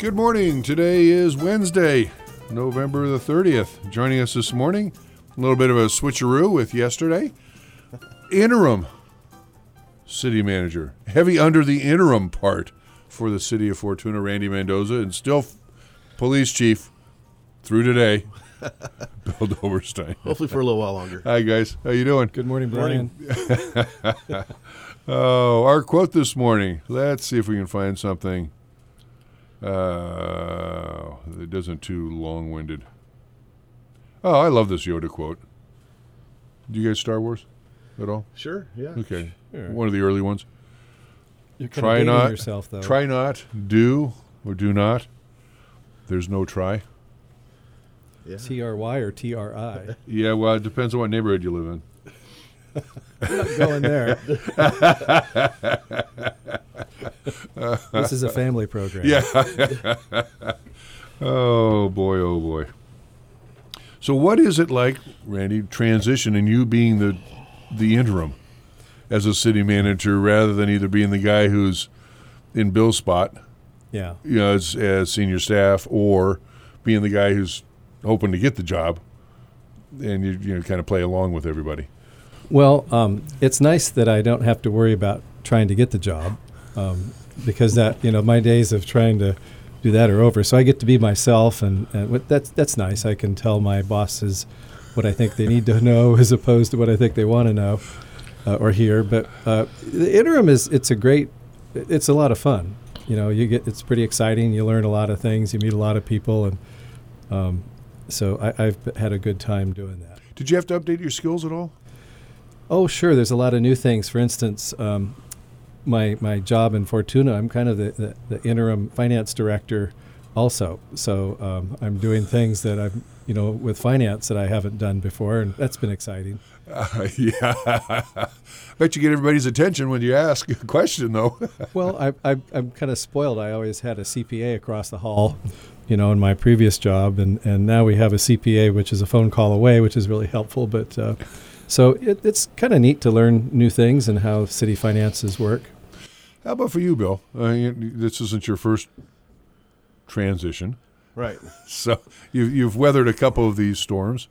Good morning. Today is Wednesday, November the 30th. Joining us this morning, a little bit of a switcheroo with yesterday. Interim city manager, heavy under the interim part for the city of Fortuna, Randy Mendoza, and still police chief through today, Bill Doberstein. Hopefully for a little while longer. Hi, guys. How you doing? Good morning, Brian. Oh, our quote this morning. Let's see if we can find something. It isn't too long-winded. Oh, I love this Yoda quote. Do you guys Star Wars at all? Sure, yeah. Okay. Sure. One of the early ones. You're kind Try of dating not, yourself, though. Try not, do, or do not. There's no try. Yeah. TRY or TRI? Yeah, well, it depends on what neighborhood you live in. I'm not going there. This is a family program. Yeah. Oh, boy, oh, boy. So what is it like, Randy, transition and you being the interim as a city manager rather than either being the guy who's in Bill's spot, Yeah. you know, as senior staff, or being the guy who's hoping to get the job and you kind of play along with everybody? Well, it's nice that I don't have to worry about trying to get the job because that, my days of trying to do that are over. So I get to be myself, and that's nice. I can tell my bosses what I think they need to know as opposed to what I think they want to know or hear. But the interim it's a lot of fun. It's pretty exciting. You learn a lot of things. You meet a lot of people, and so I've had a good time doing that. Did you have to update your skills at all? Oh, sure. There's a lot of new things. For instance, my job in Fortuna, I'm kind of the interim finance director also. So I'm doing things that I'm, with finance that I haven't done before, and that's been exciting. Yeah. Bet you get everybody's attention when you ask a question, though. Well, I'm kind of spoiled. I always had a CPA across the hall, in my previous job, and now we have a CPA, which is a phone call away, which is really helpful. But so it's kind of neat to learn new things and how city finances work. How about for you, Bill? This isn't your first transition. Right. So you've weathered a couple of these storms.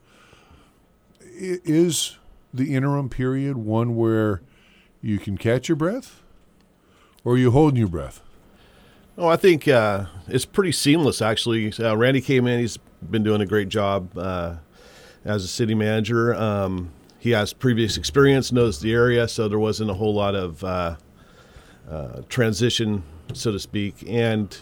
Is the interim period one where you can catch your breath, or are you holding your breath? Oh, I think it's pretty seamless, actually. Randy came in. He's been doing a great job as a city manager. He has previous experience, knows the area, so there wasn't a whole lot of transition, so to speak. And,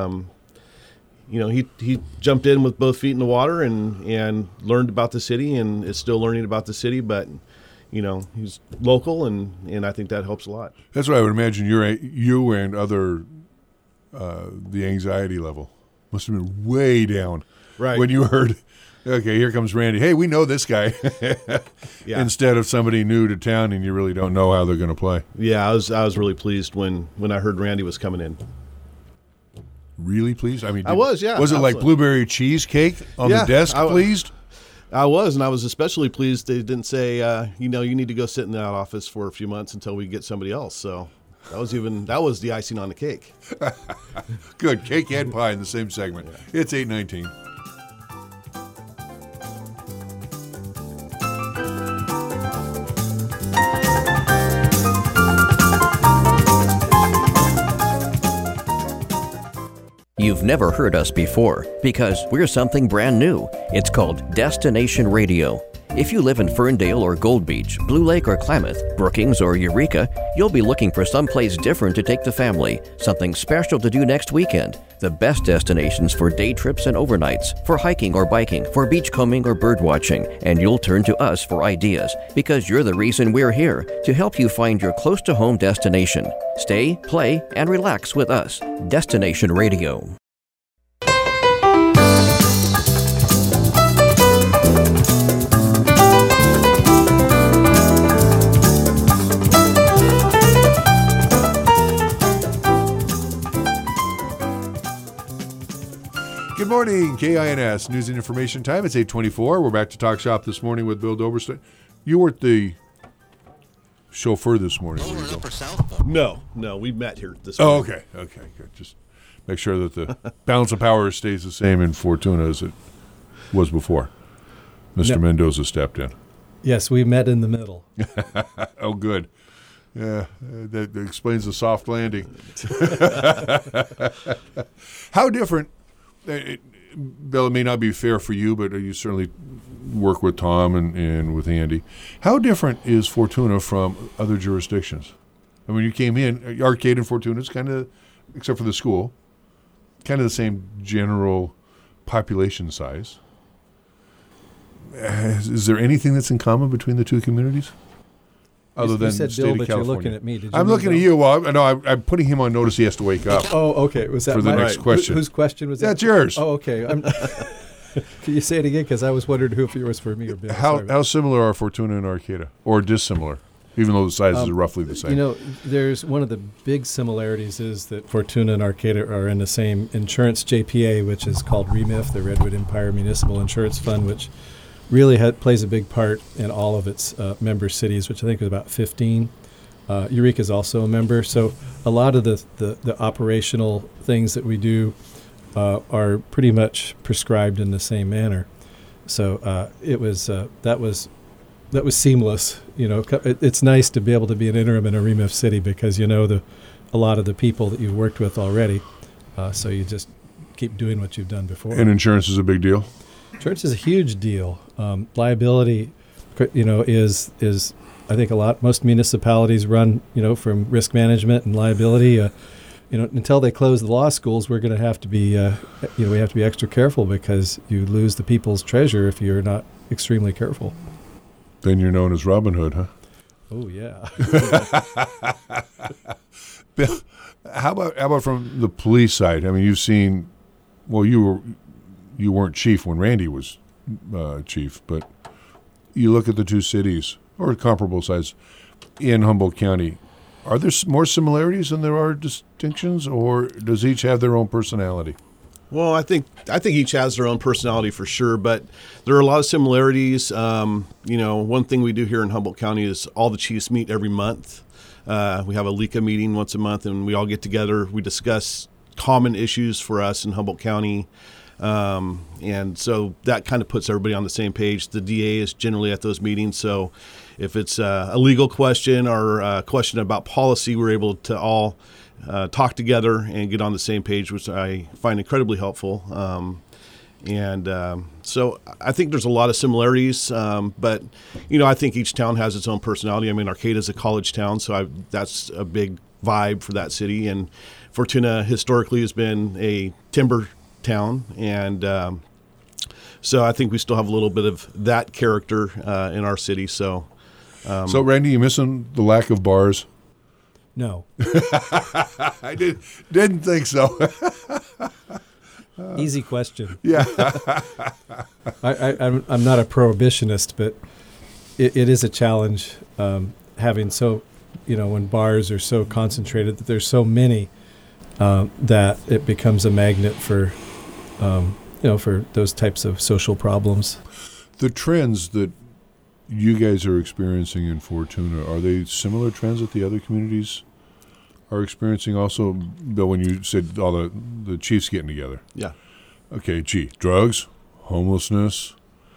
he jumped in with both feet in the water and learned about the city and is still learning about the city. But, he's local, and I think that helps a lot. That's what I would imagine you and other, the anxiety level must have been way down. Right. When you heard, okay, here comes Randy. Hey, we know this guy. Yeah. Instead of somebody new to town and you really don't know how they're going to play. Yeah, I was really pleased when I heard Randy was coming in. Really pleased? I mean, I was, yeah. Was it like absolutely. blueberry cheesecake on the desk pleased? I was, and I was especially pleased they didn't say, you need to go sit in that office for a few months until we get somebody else. So that was the icing on the cake. Good. Cake and pie in the same segment. Yeah. It's 8:19. You've never heard us before because we're something brand new. It's called Destination Radio. If you live in Ferndale or Gold Beach, Blue Lake or Klamath, Brookings or Eureka, you'll be looking for someplace different to take the family, something special to do next weekend. The best destinations for day trips and overnights, for hiking or biking, for beachcombing or birdwatching, and you'll turn to us for ideas because you're the reason we're here, to help you find your close-to-home destination. Stay, play, and relax with us. Destination Radio. Good morning, KINS News and Information Time. It's 8:24. We're back to Talk Shop this morning with Bill Doberstein. You weren't the chauffeur this morning. No, we met here this Oh, morning. okay, good. Just make sure that the balance of power stays the same in Fortuna as it was before. Mr. Mendoza stepped in. Yes, we met in the middle. Oh, good. Yeah, that explains the soft landing. How different, Bill, it may not be fair for you, but you certainly work with Tom and with Andy. How different is Fortuna from other jurisdictions? I mean, you came in, Arcade and Fortuna is kind of, except for the school, kind of the same general population size. Is there anything that's in common between the two communities? Other than you said the state Bill, of but California. you're looking at me. Did you I'm mean looking at Bill? you. Well, no, I'm putting him on notice. He has to wake up. Oh, okay. Was that For the next question. Whose question was that? That's yours. Oh, okay. Can you say it again? Because I was wondering if it was for me or Bill. Sorry. How similar are Fortuna and Arcata, or dissimilar, even though the sizes are roughly the same? You know, there's one of the big similarities is that Fortuna and Arcata are in the same insurance JPA, which is called REMIF, the Redwood Empire Municipal Insurance Fund, which really plays a big part in all of its member cities, which I think is about 15. Eureka is also a member. So a lot of the operational things that we do are pretty much prescribed in the same manner. So that was seamless. You know, it's nice to be able to be an interim in a REMIF city because you know a lot of the people that you've worked with already. So you just keep doing what you've done before. And insurance is a big deal? Insurance is a huge deal. Liability, you know, is I think most municipalities run, you know, from risk management and liability. You know, until they close the law schools, we're going to have to be, we have to be extra careful because you lose the people's treasure if you're not extremely careful. Then you're known as Robin Hood, huh? Oh yeah. Bill, how about from the police side? I mean, you've seen. Well, you weren't chief when Randy was chief, but you look at the two cities or comparable size in Humboldt County. Are there more similarities than there are distinctions, or does each have their own personality? Well, I think each has their own personality for sure, but there are a lot of similarities. You know, one thing we do here in Humboldt County is all the chiefs meet every month. We have a LECA meeting once a month, and we all get together. We discuss common issues for us in Humboldt County. And so that kind of puts everybody on the same page. The DA is generally at those meetings. So if it's a legal question or a question about policy, we're able to all talk together and get on the same page, which I find incredibly helpful. So I think there's a lot of similarities, but, you know, I think each town has its own personality. I mean, Arcata is a college town, so that's a big vibe for that city. And Fortuna historically has been a timber town, and so I think we still have a little bit of that character in our city. So, Randy, you missing the lack of bars? No. I didn't think so. Easy question. Yeah. I'm not a prohibitionist, but it is a challenge having when bars are so concentrated that there's so many that it becomes a magnet for for those types of social problems. The trends that you guys are experiencing in Fortuna, are they similar trends that the other communities are experiencing also? Bill, when you said all the chiefs getting together. Yeah. Okay, drugs, homelessness,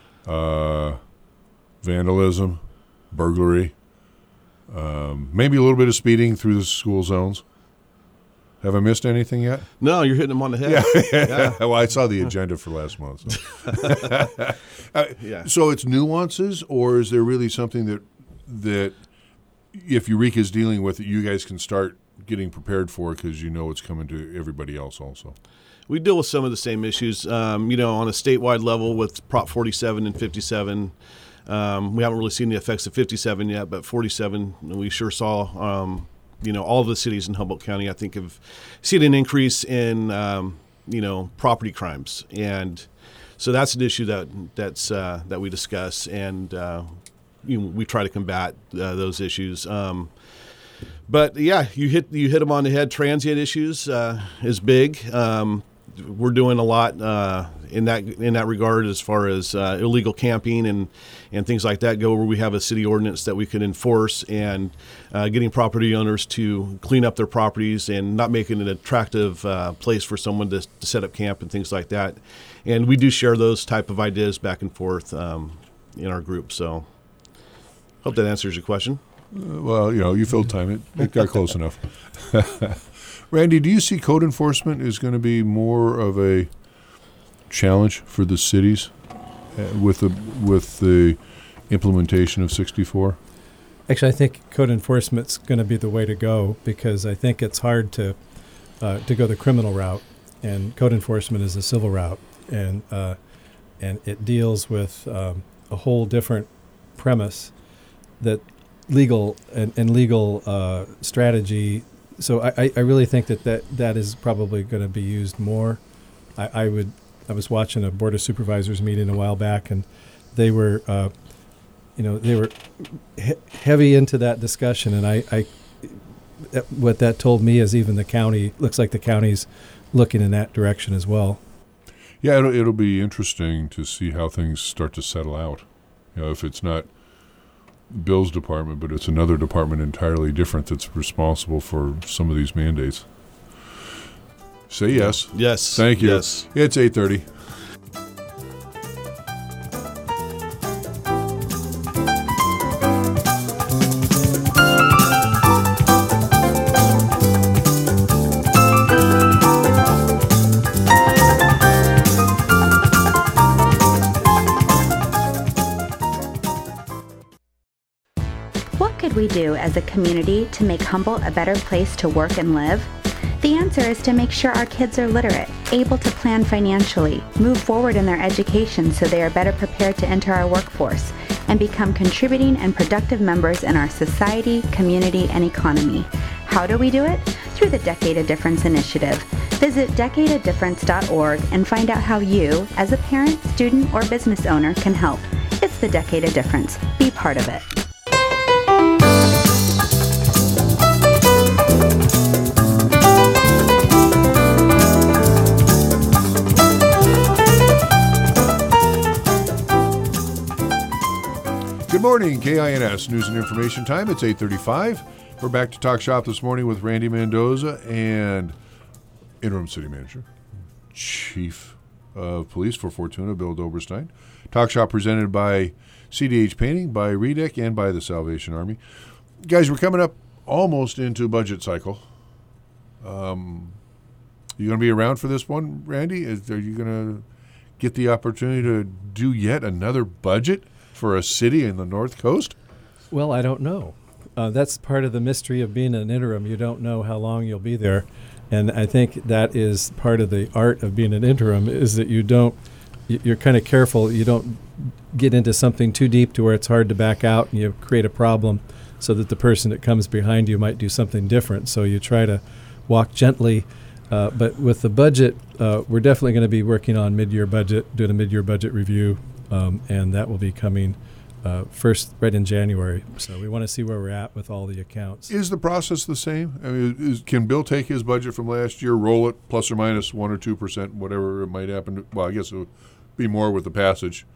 vandalism, burglary, maybe a little bit of speeding through the school zones. Have I missed anything yet? No, you're hitting them on the head. Yeah. Well, I saw the agenda for last month. So. Yeah. So it's nuances, or is there really something that if Eureka is dealing with it, you guys can start getting prepared for it because you know it's coming to everybody else also? We deal with some of the same issues, on a statewide level with Prop 47 and 57. We haven't really seen the effects of 57 yet, but 47 we sure saw. All of the cities in Humboldt County, I think, have seen an increase in, property crimes. And so that's an issue that we discuss, and we try to combat those issues. But yeah, you hit them on the head. Transient issues is big. we're doing a lot in that regard as far as illegal camping and things like that go, where we have a city ordinance that we can enforce, and getting property owners to clean up their properties and not making an attractive place for someone to set up camp and things like that. And we do share those type of ideas back and forth in our group. So hope that answers your question. Well, you filled time. It got close enough. Randy, do you see code enforcement is going to be more of a challenge for the cities with the implementation of 64? Actually, I think code enforcement's going to be the way to go, because I think it's hard to go the criminal route, and code enforcement is a civil route, and it deals with a whole different premise that legal and legal strategy. So I really think that is probably going to be used more. I was watching a Board of Supervisors meeting a while back, and they were heavy into that discussion, and what that told me is even the county looks like the county's looking in that direction as well. Yeah, it'll be interesting to see how things start to settle out. If it's not Bill's department, but it's another department entirely different that's responsible for some of these mandates. Say yes. Yes. Thank you. Yes. It's 8:30. What could we do as a community to make Humboldt a better place to work and live? The answer is to make sure our kids are literate, able to plan financially, move forward in their education so they are better prepared to enter our workforce, and become contributing and productive members in our society, community, and economy. How do we do it? Through the Decade of Difference initiative. Visit decadeofdifference.org and find out how you, as a parent, student, or business owner, can help. It's the Decade of Difference. Be part of it. Good morning, KINS News and Information Time. It's 8:35. We're back to Talk Shop this morning with Randy Mendoza and Interim City Manager, Chief of Police for Fortuna, Bill Doberstein. Talk Shop presented by CDH Painting, by Redec, and by the Salvation Army. Guys, we're coming up almost into budget cycle. You going to be around for this one, Randy? Are you going to get the opportunity to do yet another budget for a city in the North Coast? Well, I don't know. That's part of the mystery of being an interim. You don't know how long you'll be there. And I think that is part of the art of being an interim, is that you're kind of careful. You don't get into something too deep to where it's hard to back out and you create a problem so that the person that comes behind you might do something different. So you try to walk gently. But with the budget, we're definitely going to be working on mid-year budget, doing a mid-year budget review. And that will be coming first right in January. So we want to see where we're at with all the accounts. Is the process the same? I mean, can Bill take his budget from last year, roll it plus or minus 1 or 2%, whatever it might happen? Well, I guess it would be more with the passage.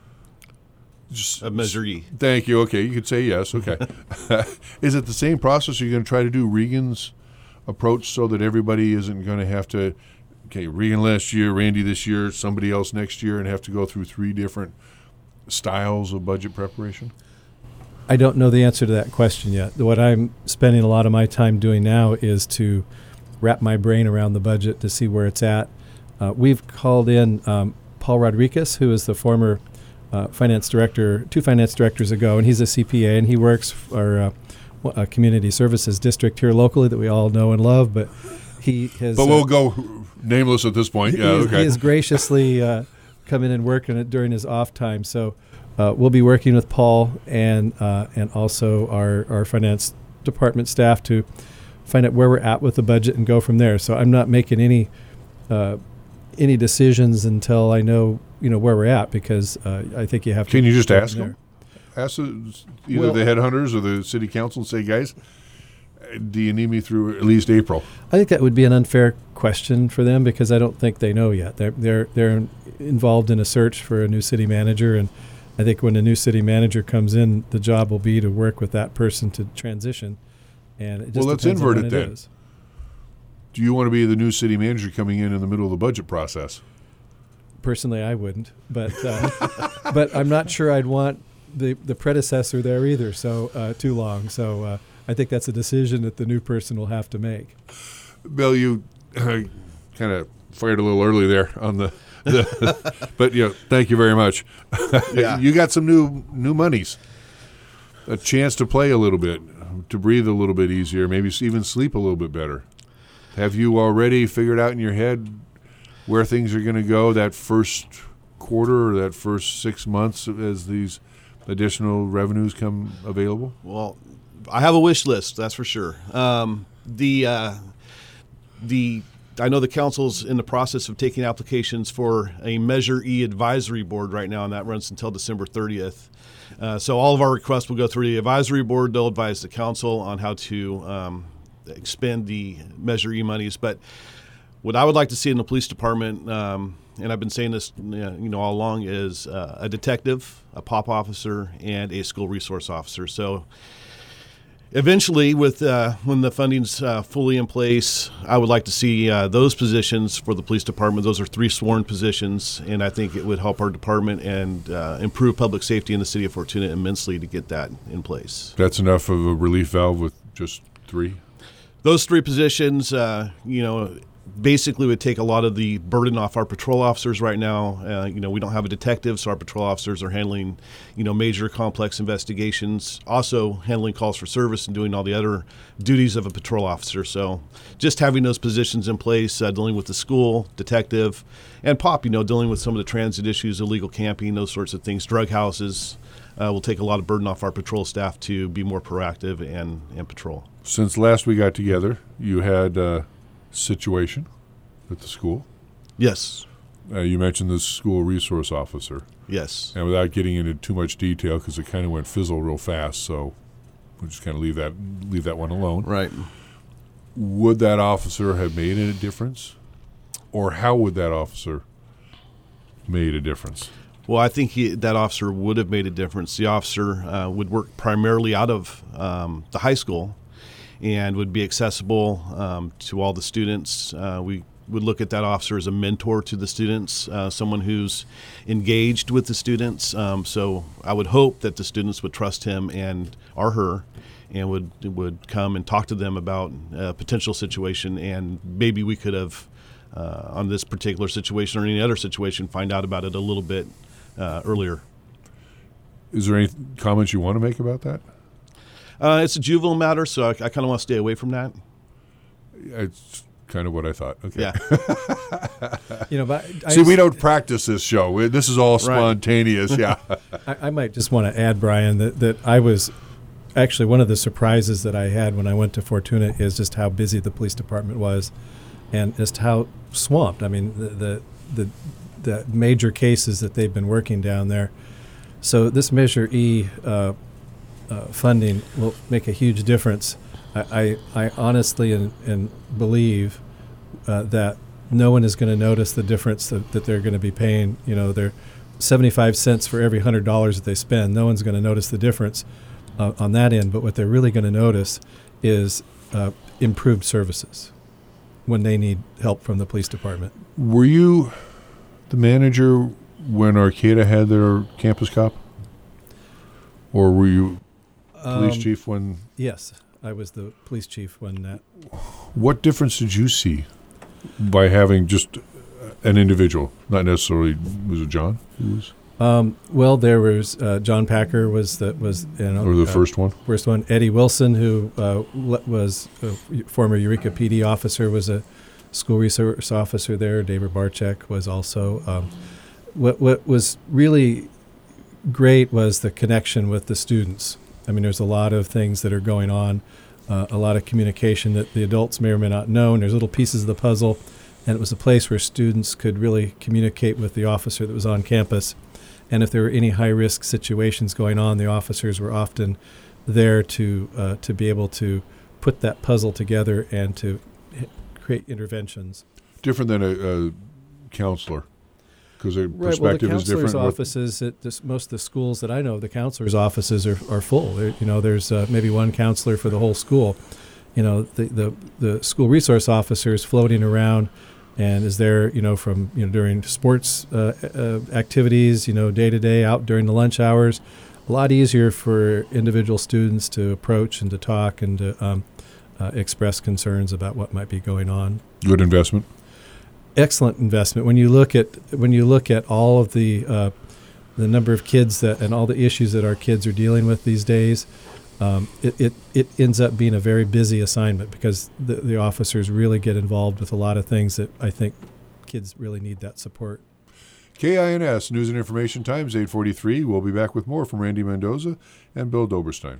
A Measure E. Thank you. Okay, you could say yes. Okay. Is it the same process? Are you going to try to do Regan's approach so that everybody isn't going to have to, okay, Regan last year, Randy this year, somebody else next year, and have to go through 3 different styles of budget preparation? I don't know the answer to that question yet. What I'm spending a lot of my time doing now is to wrap my brain around the budget to see where it's at. We've called in Paul Rodriguez, who is the former finance director 2 finance directors ago, and he's a CPA, and he works for a community services district here locally that we all know and love, but he has... But we'll go nameless at this point. Yeah, okay. He has graciously come in and worked on it during his off time. So we'll be working with Paul and also our finance department staff to find out where we're at with the budget and go from there. So I'm not making any decisions until I know where we're at, because I think you have to. Can you just ask them? Ask either the headhunters or the city council and say, guys, do you need me through at least April? I think that would be an unfair question for them because I don't think they know yet. They're involved in a search for a new city manager, and I think when a new city manager comes in, the job will be to work with that person to transition. And it just Let's depends on invert when it then. is. Do you want to be the new city manager coming in the middle of the budget process? Personally, I wouldn't, but but I'm not sure I'd want the predecessor there either. So too long. So I think that's a decision that the new person will have to make. Bill, you kind of fired a little early there on the but thank you very much. Yeah. You got some new monies, a chance to play a little bit, to breathe a little bit easier, maybe even sleep a little bit better. Have you already figured out in your head where things are going to go that first quarter or that first 6 months as these additional revenues come available? Well, I have a wish list, that's for sure. I know the council's in the process of taking applications for a Measure E advisory board right now, and that runs until December 30th. So all of our requests will go through the advisory board. They'll advise the council on how to expend the Measure E monies. But what I would like to see in the police department, and I've been saying this all along, is a detective, a POP officer, and a school resource officer. So eventually, with when the funding's fully in place, I would like to see those positions for the police department. Those are 3 sworn positions, and I think it would help our department and improve public safety in the city of Fortuna immensely to get that in place. That's enough of a relief valve with just 3? Those 3 positions, basically would take a lot of the burden off our patrol officers right now. We don't have a detective, so our patrol officers are handling, major complex investigations, also handling calls for service and doing all the other duties of a patrol officer. So just having those positions in place, dealing with the school, detective, and POP, dealing with some of the transit issues, illegal camping, those sorts of things, drug houses, will take a lot of burden off our patrol staff to be more proactive and patrol. Since last we got together, you had a situation at the school. Yes. You mentioned the school resource officer. Yes. And without getting into too much detail, because it kind of went fizzle real fast, so we'll just kind of leave that one alone. Right. Would that officer have made a difference? Or how would that officer made a difference? Well, I think that officer would have made a difference. The officer would work primarily out of the high school and would be accessible to all the students. We would look at that officer as a mentor to the students, someone who's engaged with the students. So I would hope that the students would trust him or her and would come and talk to them about a potential situation, and maybe we could have, on this particular situation or any other situation, find out about it a little bit earlier. Is there any comments you want to make about that? It's a juvenile matter, so I kind of want to stay away from that. It's kind of what I thought. Okay. Yeah. But See, we don't practice this show. This is all spontaneous. Yeah. I might just want to add, Brian, that I was actually one of the surprises that I had when I went to Fortuna is just how busy the police department was, and just how swamped. I mean, the major cases that they've been working down there. So this Measure E funding will make a huge difference. I honestly and believe that no one is going to notice the difference that they're going to be paying. They're 75 cents for every $100 that they spend. No one's going to notice the difference on that end. But what they're really going to notice is improved services when they need help from the police department. Were you the manager when Arcata had their campus cop? Or were you police chief when? Yes, I was the police chief when that. What difference did you see by having just an individual, not necessarily, was it John? Well, there was John Packer or the first one. First one. Eddie Wilson, who was a former Eureka PD officer, was a school resource officer there. David Barczyk was also. What was really great was the connection with the students. I mean, there's a lot of things that are going on, a lot of communication that the adults may or may not know, and there's little pieces of the puzzle, and it was a place where students could really communicate with the officer that was on campus. And if there were any high-risk situations going on, the officers were often there to be able to put that puzzle together and to create interventions. Different than a counselor, because their Right. perspective Well, is the different. counselor's offices at most of the schools that I know, the counselor's offices are full. There's maybe one counselor for the whole school. The school resource officer is floating around and is there, from during sports activities, day to day, out during the lunch hours. A lot easier for individual students to approach and to talk and to express concerns about what might be going on. Good investment. Excellent investment. When you look at all of the number of kids and all the issues that our kids are dealing with these days, it ends up being a very busy assignment because the officers really get involved with a lot of things that I think kids really need that support. KINS News and Information Times 8:43. We'll be back with more from Randy Mendoza and Bill Doberstein.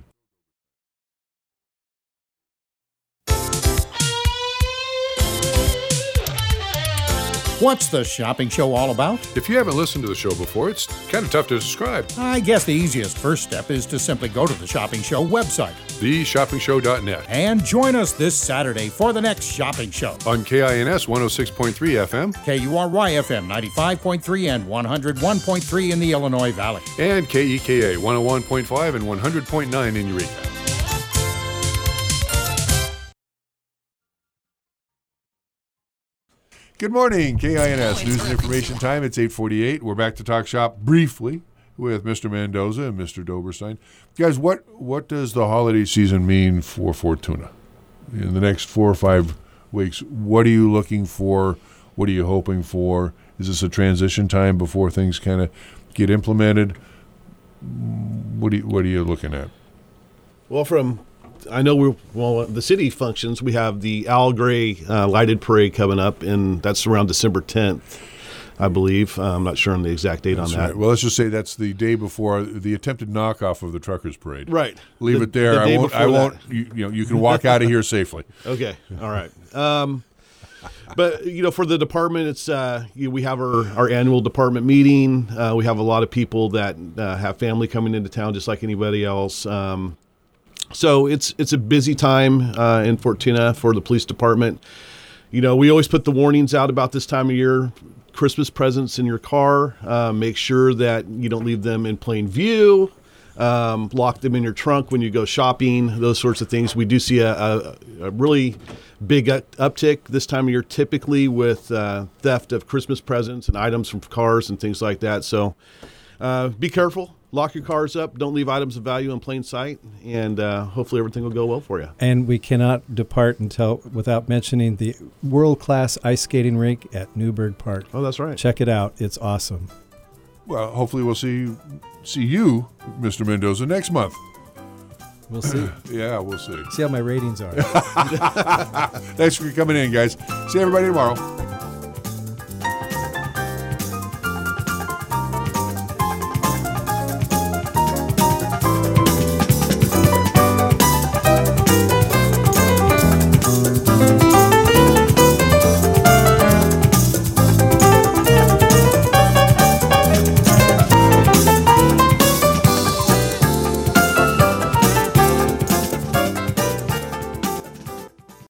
What's the shopping show all about? If you haven't listened to the show before, it's kind of tough to describe. I guess the easiest first step is to simply go to the Shopping Show website TheShoppingShow.net. and join us this Saturday for the next shopping show. On KINS 106.3 FM KURY FM 95.3 and 101.3 in the Illinois Valley. and KEKA 101.5 and 100.9 in Eureka. Good morning, KINS News and Information Time. It's 8:48. We're back to talk shop briefly with Mr. Mendoza and Mr. Doberstein. Guys, what does the holiday season mean for Fortuna? In the next 4 or 5 weeks, what are you looking for? What are you hoping for? Is this a transition time before things kind of get implemented? What are you looking at? Well, the city functions. We have the Al Gray lighted parade coming up, and that's around December 10th, I believe. I'm not sure on the exact date on that. Right. Well, let's just say that's the day before the attempted knockoff of the Truckers Parade. Right. Leave it there. The day I before won't. that. You can walk out of here safely. Okay. All right. But for the department, it's we have our annual department meeting. We have a lot of people that have family coming into town, just like anybody else. So it's a busy time in Fortuna for the police department. We always put the warnings out about this time of year. Christmas presents in your car. Make sure that you don't leave them in plain view. Lock them in your trunk when you go shopping. Those sorts of things. We do see a really big uptick this time of year, typically with theft of Christmas presents and items from cars and things like that. So be careful. Lock your cars up. Don't leave items of value in plain sight, and hopefully everything will go well for you. And we cannot depart without mentioning the world-class ice skating rink at Newburgh Park. Oh, that's right. Check it out. It's awesome. Well, hopefully we'll see you, Mr. Mendoza, next month. We'll see. Yeah, we'll see. See how my ratings are. Thanks for coming in, guys. See everybody tomorrow.